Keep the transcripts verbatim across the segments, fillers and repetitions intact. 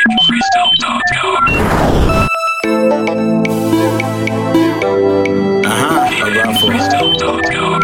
freestyle dot com. Uh-huh, freestyle dot com.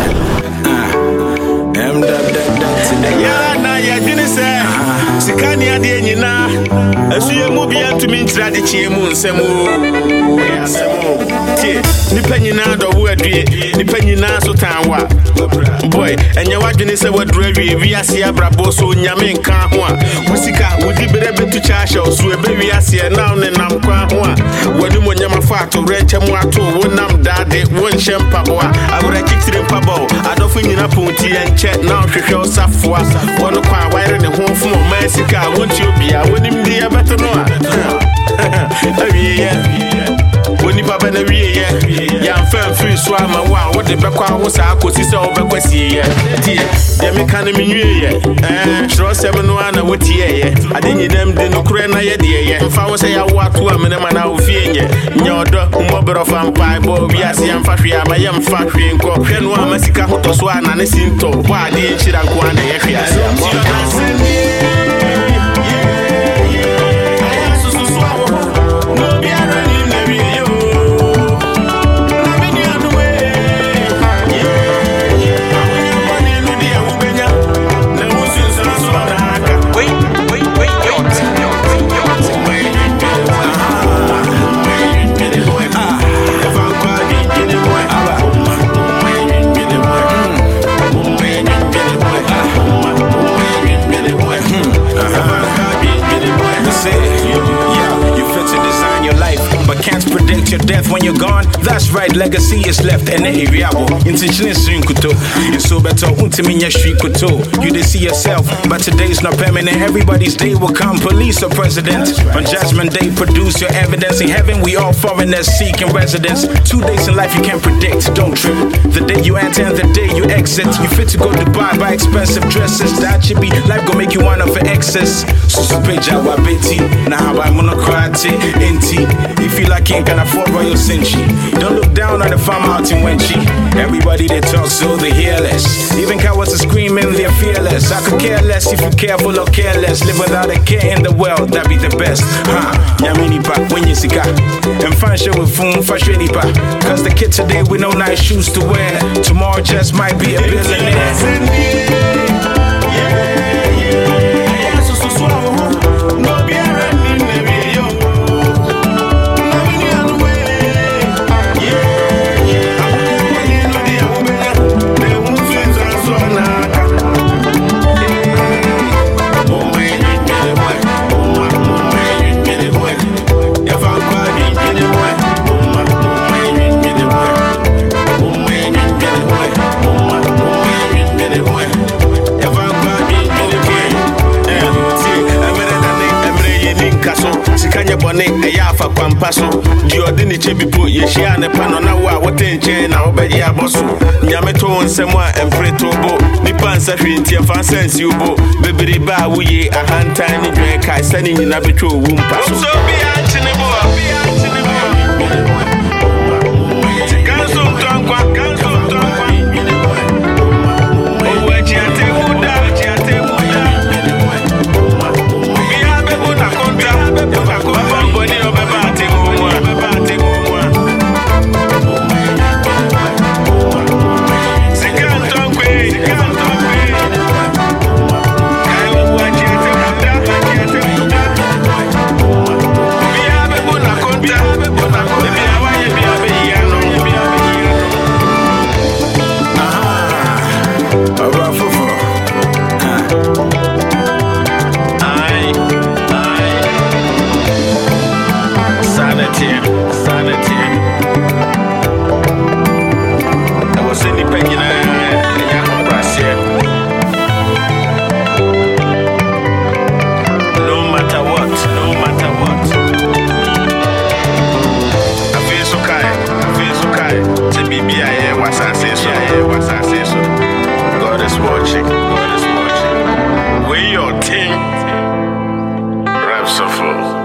M dot dot dot today. Yeah, na ya didn't say. Sikani ade nyina. Asu ye mu bia ntumi ntira de chie mu nsemu. Nsemu. Tie, nipa nyina do wo adue, nipa nyina so tanwa. Boy, enye wadwene se wadru awie wiase abrabo so nyame nka ho a. Wosika wodi bere betu chaasha osu ebe wiase na ne nam kwa ho a. Wani mo nyama fa ato renche mu ato wonam dade won hyempa bo a. Awra kitire mpabo, adofo nyina ponti enche na hwehwe osafoa. Wono kwa wire ne ho fo ma sika wonti obia wonim di abeto no a. Awie Woni baba na wie ye ya mfam free so ama wa wo de bekwa ho sa akosi se wo bekwasi ye tie de me kan me nwie ye eh tro seven no ana wotie ye ade nyinam de no kure na ye de ye mfa wo se ya wo ato amene ma na wo fie nye nya odo mbobro fampai bo biase ya mfa hwe ama ye mfa hwe nko hwe no ama sika hoto so ana ne sinto bo ade nchira nko ana ye hwe ase your death when you're gone. That's right, legacy is left and area intention is kuto. It's so better untimin kuto. You did see yourself, but today's not permanent. Everybody's day will come, police or president. On judgment day, produce your evidence. In heaven, we all foreigners seeking residence. Two days in life you can't predict, don't trip. The day you enter and the day you exit. You fit to go Dubai, buy expensive dresses. That should be life go make you one of the excess. So supeja wa beti, now I monocrate inti. If you like ain't gonna afford Royal Senchi. Don't look down on the farm out in Wenchi. Everybody they talk so they hearless. Even cowards are screaming they're fearless. I could care less if you careful or careless. Live without a care in the world, that be the best. Huh? Yamini pa when you sika. And find show with foom for shady pa. Cause the kid today with no nice shoes to wear. Tomorrow just might be a billionaire. Ayafa kwampaso di odini chebipo yehia ne pano na wa wotenche na obeji aboso nyame to nsem a empreto bo nipa nsa hwenti afa sense ubo bebere ba wuye ahantan ni dwen kai sani nyina betwo wu mpaso so bia ntine bo bia ntine bo kanso tonkwa kanso tonkwa o waji ate wuda ate wuda bia bebo na konta bebo watching, God is watching. We your team, Rapsaful.